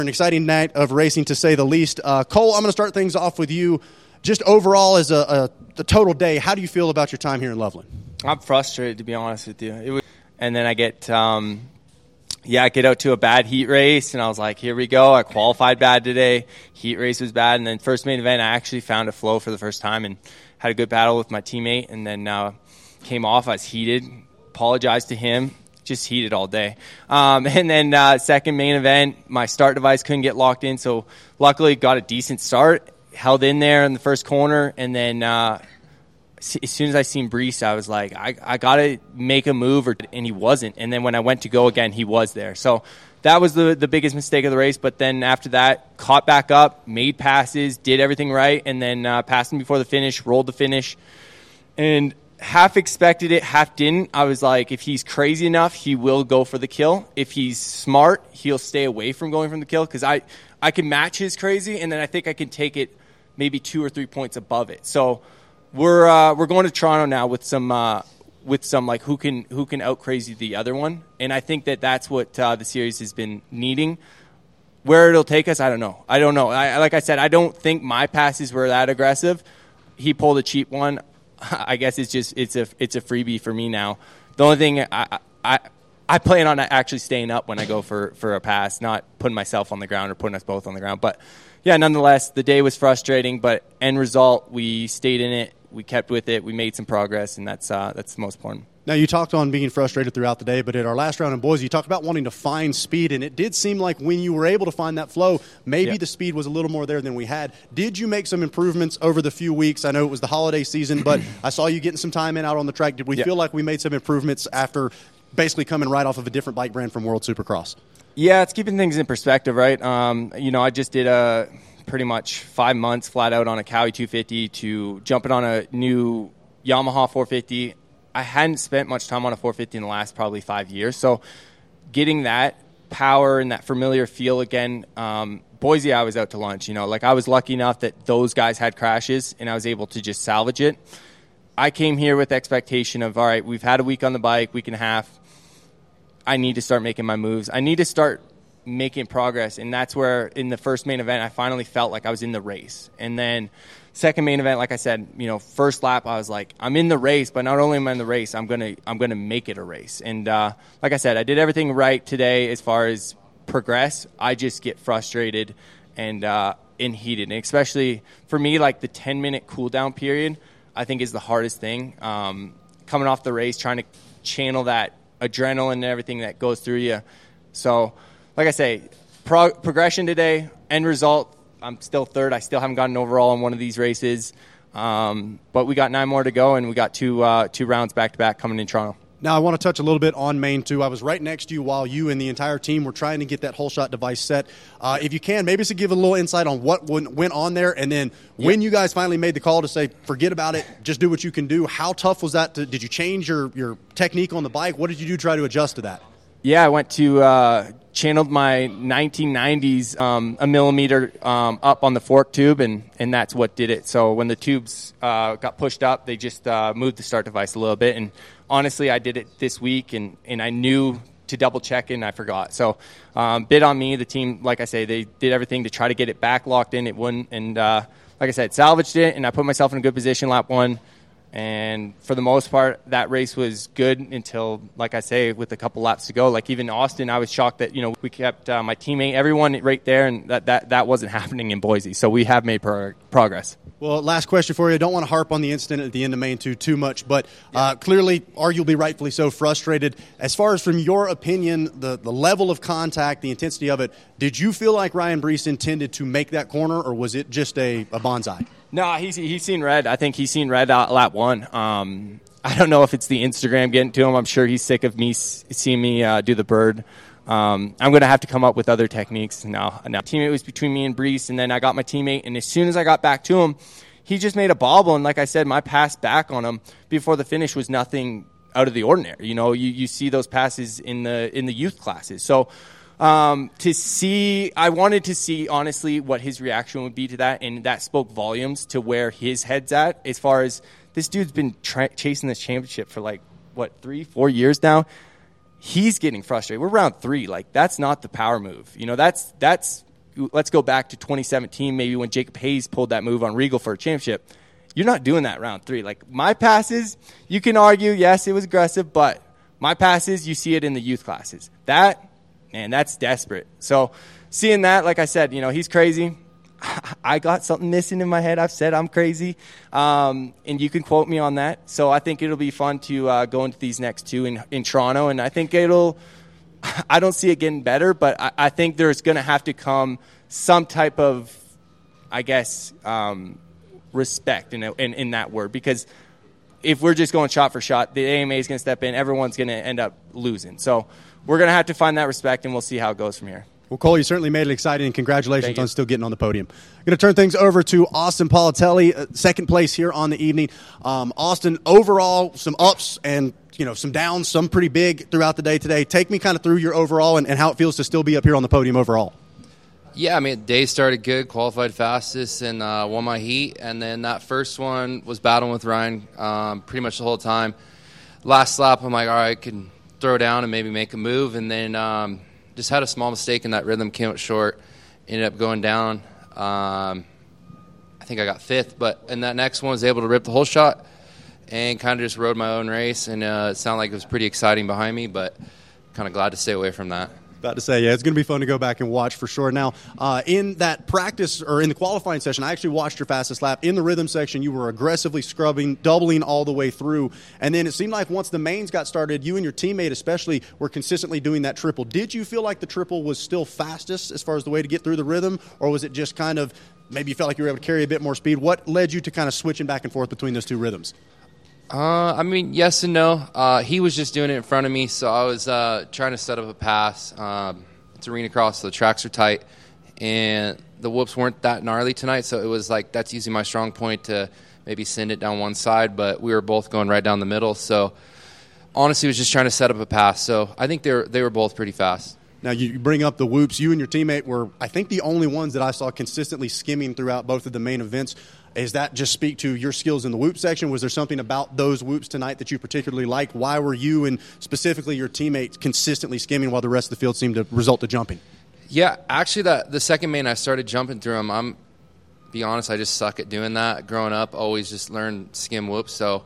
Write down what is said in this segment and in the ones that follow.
An exciting night of racing, to say the least. Cole, I'm going to start things off with you. Just overall, as the total day, how do you feel about your time here in Loveland? I'm frustrated, to be honest with you. And then I get out to a bad heat race, and I was like, here we go. I qualified bad today. Heat race was bad. And then first main event, I actually found a flow for the first time and had a good battle with my teammate. And then came off. I was heated. Apologized to him. Just heated all day. And then second main event, my start device couldn't get locked in. So luckily got a decent start. Held in there in the first corner. And then as soon as I seen Brees, I was like, I got to make a move, and he wasn't. And then when I went to go again, he was there. So that was the biggest mistake of the race. But then after that, caught back up, made passes, did everything right, and then passed him before the finish, rolled the finish. And half expected it, half didn't. I was like, if he's crazy enough, he will go for the kill. If he's smart, he'll stay away from going from the kill, because I can match his crazy, and then I think I can take it maybe 2 or 3 points above it. So we're going to Toronto now with some like who can out crazy the other one, and I think that's what the series has been needing. Where it'll take us, I don't know. Like I said, I don't think my passes were that aggressive. He pulled a cheap one. I guess it's a freebie for me now. The only thing I plan on actually staying up when I go for a pass, not putting myself on the ground or putting us both on the ground. But yeah, nonetheless, the day was frustrating, but end result, we stayed in it, we kept with it, we made some progress, and that's the most important. Now, you talked on being frustrated throughout the day, but at our last round in Boise, you talked about wanting to find speed, and it did seem like when you were able to find that flow, maybe the speed was a little more there than we had. Did you make some improvements over the few weeks? I know it was the holiday season, but I saw you getting some time in out on the track. Did we feel like we made some improvements after basically coming right off of a different bike brand from World Supercross? Yeah, it's keeping things in perspective, right? I just did pretty much 5 months flat out on a Cowie 250 to jumping on a new Yamaha 450. I hadn't spent much time on a 450 in the last probably 5 years. So getting that power and that familiar feel again, Boise, I was out to lunch. I was lucky enough that those guys had crashes and I was able to just salvage it. I came here with the expectation of, all right, we've had a week on the bike, week and a half. I need to start making my moves. I need to start making progress. And that's where in the first main event, I finally felt like I was in the race. And then second main event, like I said, first lap, I was like, I'm in the race, but not only am I in the race, I'm gonna make it a race. And like I said, I did everything right today as far as progress. I just get frustrated and heated, and especially for me, like the 10-minute cool down period, I think is the hardest thing. Coming off the race, trying to channel that adrenaline and everything that goes through you. So, like I say, progression today, end result. I'm still third. I still haven't gotten overall in one of these races. But we got 9 more to go, and we got two rounds back-to-back coming in Toronto. Now, I want to touch a little bit on Main 2. I was right next to you while you and the entire team were trying to get that whole shot device set. If you can, maybe just give a little insight on what went on there, and then when you guys finally made the call to say, forget about it, just do what you can do, how tough was that? Did you change your technique on the bike? What did you do to try to adjust to that? Yeah, I went to channeled my 1990s a millimeter up on the fork tube, and that's what did it. So when the tubes got pushed up, they just moved the start device a little bit. And honestly, I did it this week, and I knew to double check it, and I forgot. So bit on me. The team, like I say, they did everything to try to get it back locked in. It wouldn't. And like I said, salvaged it, and I put myself in a good position lap 1. And for the most part, that race was good until, like I say, with a couple laps to go. Like even Austin, I was shocked that, we kept my teammate, everyone right there, and that wasn't happening in Boise. So we have made progress. Well, last question for you. I don't want to harp on the incident at the end of Main 2 too much, but clearly, arguably rightfully so, frustrated. As far as from your opinion, the level of contact, the intensity of it, did you feel like Ryan Brees intended to make that corner, or was it just a bonsai? No, he's seen red. I think he's seen red lap 1. I don't know if it's the Instagram getting to him. I'm sure he's sick of me seeing me do the bird. I'm going to have to come up with other techniques now. Teammate was between me and Brees, and then I got my teammate, and as soon as I got back to him, he just made a bobble, and like I said, my pass back on him before the finish was nothing out of the ordinary. You see those passes in the youth classes. So I wanted to see, honestly, what his reaction would be to that, and that spoke volumes to where his head's at as far as this dude's been chasing this championship for 3-4 years now. He's getting frustrated. We're round 3. That's not the power move. That's let's go back to 2017, maybe when Jacob Hayes pulled that move on Regal for a championship. You're not doing that round 3. Like, my passes, you can argue, yes, it was aggressive, but my passes, you see it in the youth classes. That's desperate. So seeing that, like I said, he's crazy. I got something missing in my head. I've said I'm crazy, and you can quote me on that. So I think it'll be fun to go into these next 2 in Toronto, and I think I don't see it getting better, but I think there's going to have to come some type of, I guess, respect in that word, because if we're just going shot for shot, the AMA is going to step in. Everyone's going to end up losing. So we're going to have to find that respect, and we'll see how it goes from here. Well, Cole, you certainly made it exciting, and congratulations on still getting on the podium. I'm going to turn things over to Austin Politelli, second place here on the evening. Austin, overall, some ups and some downs, some pretty big throughout the day today. Take me kind of through your overall and how it feels to still be up here on the podium overall. Yeah, day started good, qualified fastest, and won my heat. And then that first one was battling with Ryan pretty much the whole time. Last lap, I'm like, all right, I can throw down and maybe make a move. And then just had a small mistake in that rhythm, came up short, ended up going down. I think I got 5th, but in that next one was able to rip the whole shot and kind of just rode my own race. And it sounded like it was pretty exciting behind me, but kind of glad to stay away from that. About to say, yeah, it's going to be fun to go back and watch for sure. Now, in that practice or in the qualifying session, I actually watched your fastest lap. In the rhythm section, you were aggressively scrubbing, doubling all the way through. And then it seemed like once the mains got started, you and your teammate especially were consistently doing that triple. Did you feel like the triple was still fastest as far as the way to get through the rhythm, or was it just kind of maybe you felt like you were able to carry a bit more speed? What led you to kind of switching back and forth between those 2 rhythms? Yes and no. He was just doing it in front of me, so I was trying to set up a pass. It's arena cross, so the tracks are tight, and the whoops weren't that gnarly tonight, so it was like that's using my strong point to maybe send it down one side, but we were both going right down the middle, so honestly, was just trying to set up a pass. So I think they were both pretty fast. Now, you bring up the whoops. You and your teammate were, I think, the only ones that I saw consistently skimming throughout both of the main events. Is that just speak to your skills in the whoop section? Was there something about those whoops tonight that you particularly liked? Why were you and specifically your teammates consistently skimming while the rest of the field seemed to result to jumping? Yeah, actually, the second main, I started jumping through them. Be honest, I just suck at doing that. Growing up, always just learned skim whoops. So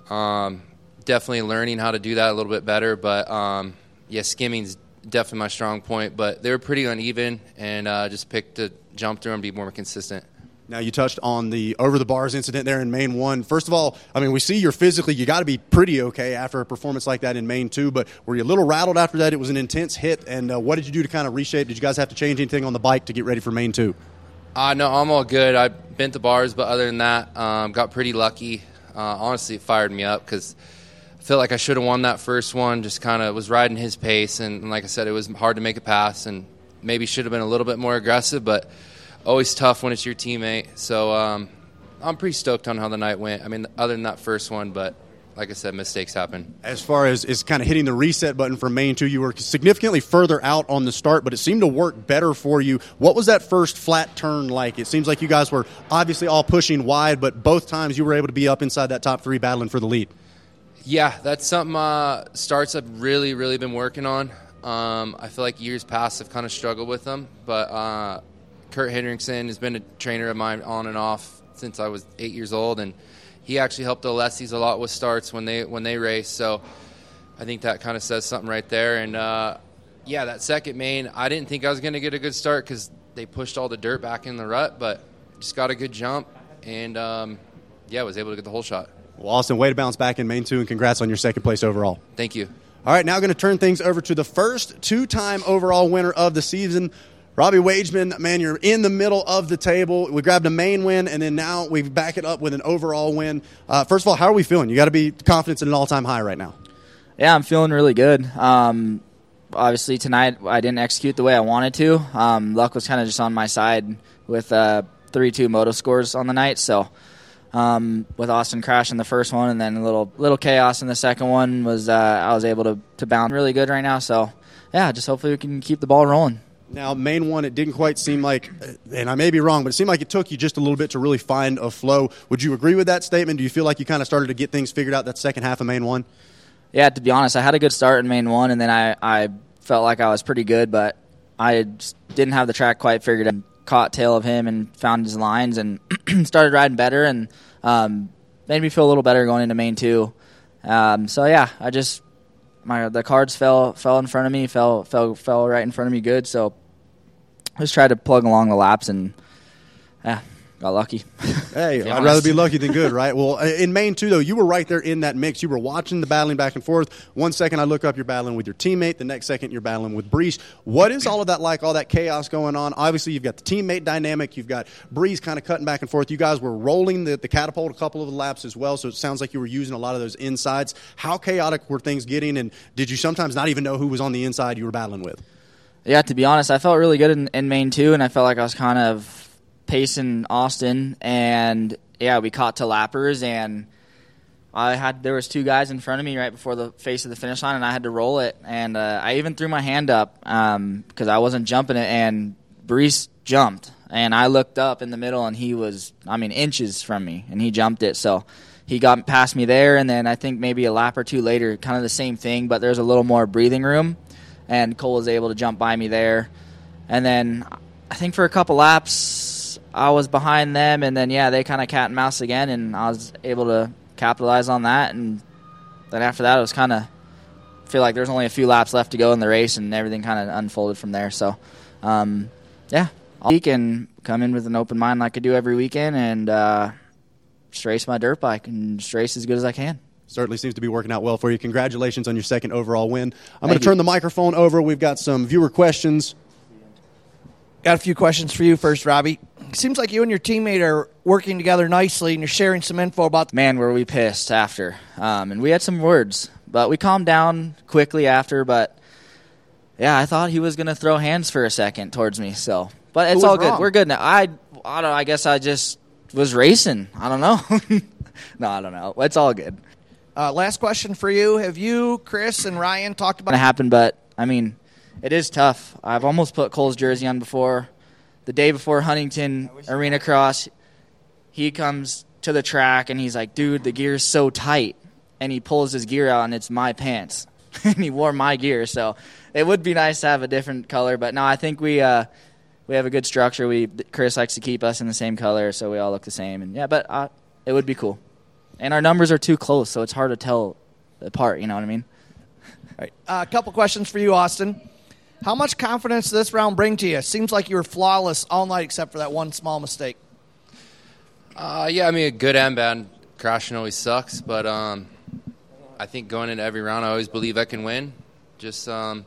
definitely learning how to do that a little bit better. But, skimming's definitely my strong point, but they were pretty uneven, and just picked to jump through and be more consistent. Now, you touched on the over-the-bars incident there in Main 1. First of all, we see you're physically, you got to be pretty okay after a performance like that in Main 2, but were you a little rattled after that? It was an intense hit, and what did you do to kind of reshape? Did you guys have to change anything on the bike to get ready for Main 2? No, I'm all good. I bent the bars, but other than that, got pretty lucky. Honestly, it fired me up because I feel like I should have won that first one, just kind of was riding his pace, and like I said, it was hard to make a pass, and maybe should have been a little bit more aggressive, but always tough when it's your teammate. So I'm pretty stoked on how the night went. Other than that first one, but like I said, mistakes happen. As far as kind of hitting the reset button for Main 2, you were significantly further out on the start, but it seemed to work better for you. What was that first flat turn like? It seems like you guys were obviously all pushing wide, but both times you were able to be up inside that top 3 battling for the lead. Yeah, that's something starts I've really, really been working on. I feel like years past I've kind of struggled with them, but Kurt Hendrickson has been a trainer of mine on and off since I was 8 years old, and he actually helped the Alessis a lot with starts when they race. So I think that kind of says something right there. And that second main, I didn't think I was going to get a good start because they pushed all the dirt back in the rut, but just got a good jump and was able to get the whole shot. Well, Austin, way to bounce back in Main 2, and congrats on your second place overall. Thank you. All right, now going to turn things over to the first 2-time overall winner of the season, Robbie Wageman. Man, you're in the middle of the table. We grabbed a main win, and then now we back it up with an overall win. First of all, how are we feeling? You got to be confident at an all-time high right now. Yeah, I'm feeling really good. Obviously, tonight I didn't execute the way I wanted to. Luck was kind of just on my side with 3-2 moto scores on the night, so with Austin crashing the first one and then a little chaos in the second one was I was able to bounce really good right now. So, yeah, just hopefully we can keep the ball rolling. Now, Main 1, it didn't quite seem like, and I may be wrong, but it seemed like it took you just a little bit to really find a flow. Would you agree with that statement? Do you feel like you kind of started to get things figured out that second half of Main 1? Yeah, to be honest, I had a good start in Main 1, and then I felt like I was pretty good, but I just didn't have the track quite figured out. Caught tail of him and found his lines and started riding better and made me feel a little better going into main 2. So yeah, the cards fell in front of me, fell right in front of me good. So I just tried to plug along the laps and got lucky. Hey, I'd rather be lucky than good, right? Well, in main 2, though, you were right there in that mix. You were watching the battling back and forth. 1 second I look up, you're battling with your teammate. The next second you're battling with Brees. What is all of that like, all that chaos going on? Obviously, you've got the teammate dynamic. You've got Brees kind of cutting back and forth. You guys were rolling the catapult a couple of the laps as well, so it sounds like you were using a lot of those insides. How chaotic were things getting, and did you sometimes not even know who was on the inside you were battling with? Yeah, to be honest, I felt really good in main 2, and I felt like I was kind of pacing Austin, and yeah, we caught to lappers, and there was 2 guys in front of me right before the face of the finish line, and I had to roll it, and I even threw my hand up because I wasn't jumping it, and Brees jumped, and I looked up in the middle, and he was, inches from me, and he jumped it, so he got past me there, and then I think maybe a lap or 2 later, kind of the same thing, but there's a little more breathing room, and Cole was able to jump by me there, and then I think for a couple laps, I was behind them, and then, they kind of cat and mouse again, and I was able to capitalize on that. And then after that, it was kind of feel like there's only a few laps left to go in the race, and everything kind of unfolded from there. So, I'll week and come in with an open mind like I do every weekend and just race my dirt bike and just race as good as I can. Certainly seems to be working out well for you. Congratulations on your second overall win. I'm going to turn the microphone over. We've got some viewer questions. Got a few questions for you first, Robbie. Seems like you and your teammate are working together nicely, and you're sharing some info about... Man, were we pissed after. And we had some words, but we calmed down quickly after. But, yeah, I thought he was going to throw hands for a second towards me. So, but it's all good. We're good now. I don't know. I guess I just was racing. I don't know. No, I don't know. It's all good. Last question for you. Have you, Chris, and Ryan talked about... It happened, but, it is tough. I've almost put Cole's jersey on before. The day before Huntington Arena Cross, he comes to the track, and he's like, dude, the gear's so tight. And he pulls his gear out, and it's my pants. And he wore my gear. So it would be nice to have a different color. But, no, I think we have a good structure. Chris likes to keep us in the same color, so we all look the same. And but it would be cool. And our numbers are too close, so it's hard to tell apart, you know what I mean? All right. A couple questions for you, Austin. How much confidence does this round bring to you? Seems like you were flawless all night except for that one small mistake. Good and bad. Crashing always sucks, but I think going into every round, I always believe I can win. Just dumb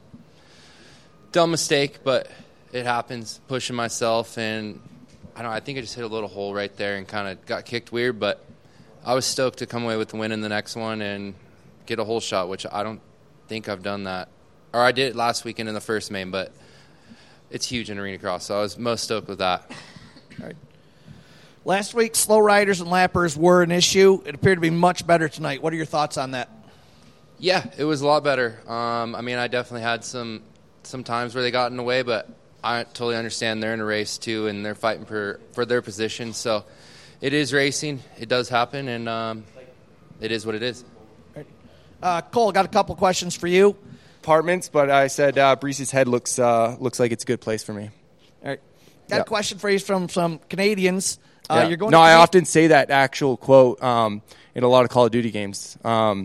mistake, but it happens. Pushing myself, and I think I just hit a little hole right there and kind of got kicked weird, but I was stoked to come away with the win in the next one and get a hole shot, which I don't think I've done that. Or I did it last weekend in the first main, but it's huge in Arena Cross, so I was most stoked with that. All right. Last week, slow riders and lappers were an issue. It appeared to be much better tonight. What are your thoughts on that? Yeah, it was a lot better. I definitely had some times where they got in the way, but I totally understand they're in a race too, and they're fighting for their position. So it is racing. It does happen, and it is what it is. All right. Cole, got a couple questions for you. Apartments, but I said Brees's head looks like it's a good place for me. All right. Got a question for you from some Canadians. You're going. I often say that actual quote in a lot of Call of Duty games.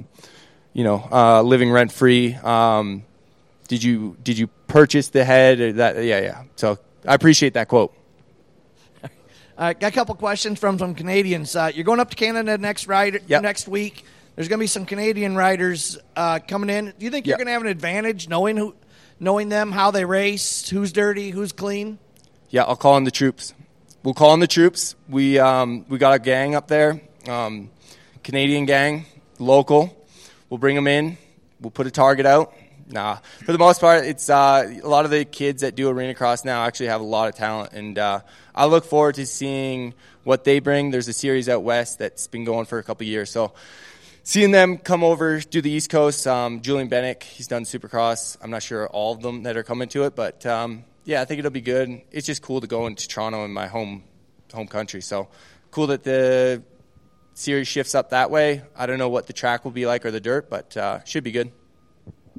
Living rent free. Did you purchase the head? Or that? Yeah. So I appreciate that quote. Got a couple questions from some Canadians. You're going up to Canada next week. There's going to be some Canadian riders coming in. Do you think you're going to have an advantage knowing them, how they race, who's dirty, who's clean? Yeah, I'll call in the troops. We'll call in the troops. We got a gang up there, Canadian gang, local. We'll bring them in. We'll put a target out. For the most part, it's a lot of the kids that do Arena Cross now actually have a lot of talent, and I look forward to seeing what they bring. There's a series out west that's been going for a couple of years, so seeing them come over, do the East Coast. Julian Bennick, he's done Supercross. I'm not sure all of them that are coming to it, but I think it'll be good. It's just cool to go into Toronto in my home country. So cool that the series shifts up that way. I don't know what the track will be like or the dirt, but should be good.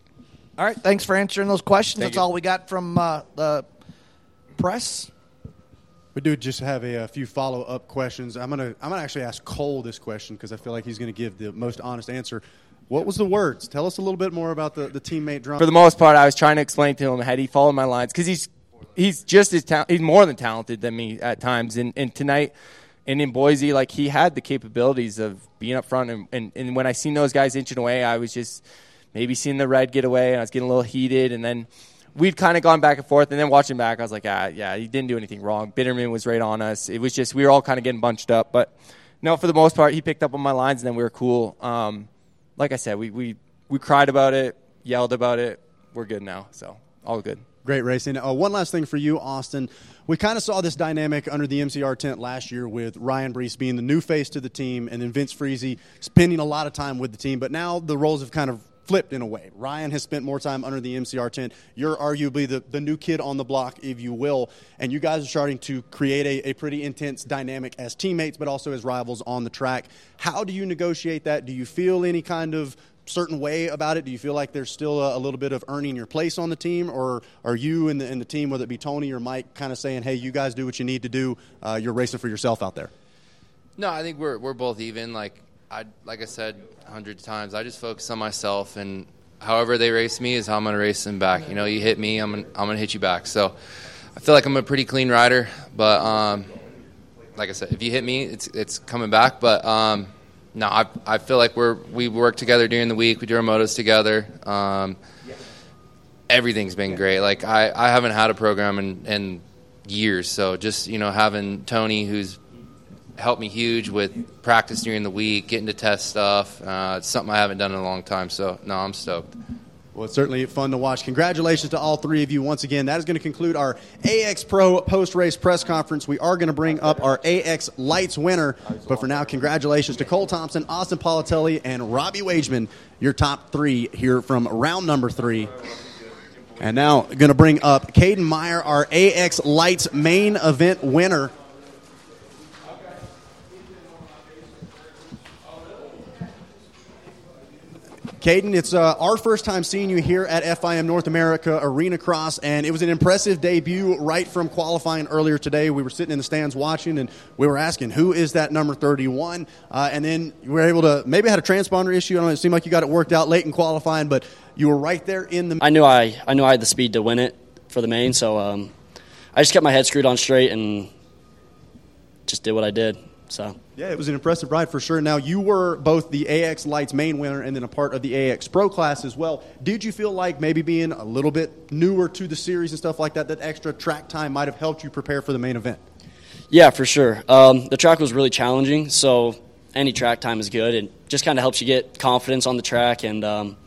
All right, thanks for answering those questions. Thank That's you. all we got from the press. We do just have a few follow-up questions. I'm gonna actually ask Cole this question because I feel like he's going to give the most honest answer. What was the words? Tell us a little bit more about the teammate drama. For the most part, I was trying to explain to him had he followed my lines because he's just as he's more than talented than me at times. And tonight, and in Boise, like he had the capabilities of being up front. And when I seen those guys inching away, I was just maybe seeing the red get away, and I was getting a little heated. And then we'd kind of gone back and forth. And then watching back, I was like, yeah, he didn't do anything wrong. Bitterman was right on us. It was just we were all kind of getting bunched up. But no, for the most part, he picked up on my lines, and then we were cool. Like I said, we cried about it, yelled about it. We're good now, so all good. Great racing. One last thing for you, Austin. We kind of saw this dynamic under the MCR tent last year with Ryan Brees being the new face to the team and then Vince Friese spending a lot of time with the team. But now the roles have kind of flipped in a way. Ryan has spent more time under the MCR tent. You're arguably the new kid on the block, if you will, and you guys are starting to create a pretty intense dynamic as teammates but also as rivals on the track. How do you negotiate that? Do you feel any kind of certain way about it? Do you feel like there's still a little bit of earning your place on the team, or are you and the team, whether it be Tony or Mike, kind of saying, hey, you guys do what you need to do, you're racing for yourself out there? No, I think we're both even. Like I said 100 times, I just focus on myself, and however they race me is how I'm going to race them back. You know, you hit me, I'm going to hit you back. So I feel like I'm a pretty clean rider, but like I said, if you hit me, it's coming back. But no, I feel like we work together during the week. We do our motos together. Everything's been great. Like I haven't had a program in years, so just having Tony, who's helped me huge with practice during the week, getting to test stuff. It's something I haven't done in a long time. So no, I'm stoked. Well, it's certainly fun to watch. Congratulations to all three of you once again. That is going to conclude our AX Pro post-race press conference. We are going to bring up our AX Lights winner. But for now, congratulations to Cole Thompson, Austin Politelli, and Robbie Wageman, your top three here from round number 3. And now going to bring up Caden Meyer, our AX Lights main event winner. Caden, it's our first time seeing you here at FIM North America Arena Cross, and it was an impressive debut right from qualifying earlier today. We were sitting in the stands watching, and we were asking, who is that number 31? And then you were able to, maybe had a transponder issue. I don't know, it seemed like you got it worked out late in qualifying, but you were right there in the... I knew I had the speed to win it for the main, so I just kept my head screwed on straight and just did what I did. So yeah, it was an impressive ride for sure. Now, you were both the AX Lights main winner and then a part of the AX Pro class as well. Did you feel like maybe being a little bit newer to the series and stuff like that, that extra track time might have helped you prepare for the main event? Yeah, for sure. The track was really challenging, so any track time is good. It just kind of helps you get confidence on the track, and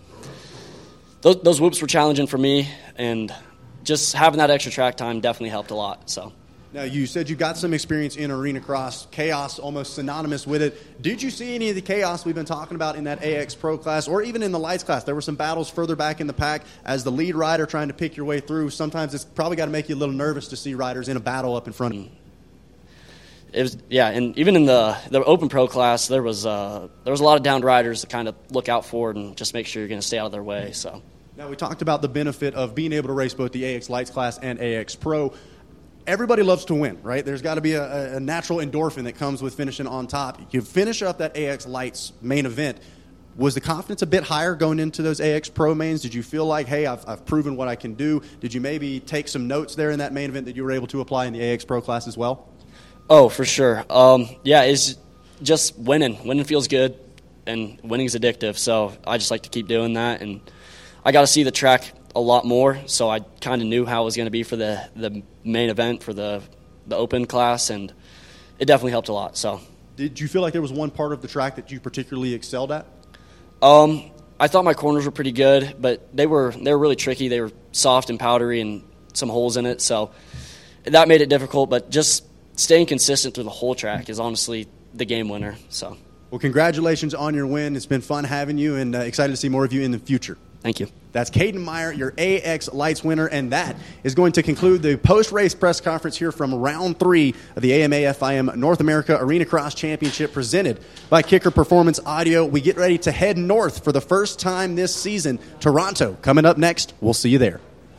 those whoops were challenging for me, and just having that extra track time definitely helped a lot. So. Now, you said you got some experience in Arena Cross, chaos almost synonymous with it. Did you see any of the chaos we've been talking about in that AX Pro class or even in the Lights class? There were some battles further back in the pack as the lead rider trying to pick your way through. Sometimes it's probably got to make you a little nervous to see riders in a battle up in front of you. It was, yeah, and even in the Open Pro class, there was a lot of downed riders to kind of look out for and just make sure you're going to stay out of their way. So. Now, we talked about the benefit of being able to race both the AX Lights class and AX Pro. Everybody loves to win, right? There's got to be a natural endorphin that comes with finishing on top. You finish up that AX Lights main event. Was the confidence a bit higher going into those AX Pro mains? Did you feel like, hey, I've proven what I can do? Did you maybe take some notes there in that main event that you were able to apply in the AX Pro class as well? Oh, for sure. Yeah, it's just winning. Winning feels good, and winning is addictive. So I just like to keep doing that. And I got to see the track a lot more, so I kind of knew how it was going to be for the main event for the Open class, and it definitely helped a lot. So, did you feel like there was one part of the track that you particularly excelled at? I thought my corners were pretty good, but they were really tricky. They were soft and powdery and some holes in it, so that made it difficult. But just staying consistent through the whole track is honestly the game winner. So, well, congratulations on your win. It's been fun having you, and excited to see more of you in the future. Thank you. That's Caden Meyer, your AX Lights winner, and that is going to conclude the post-race press conference here from round 3 of the AMA FIM North America Arena Cross Championship presented by Kicker Performance Audio. We get ready to head north for the first time this season. Toronto coming up next. We'll see you there.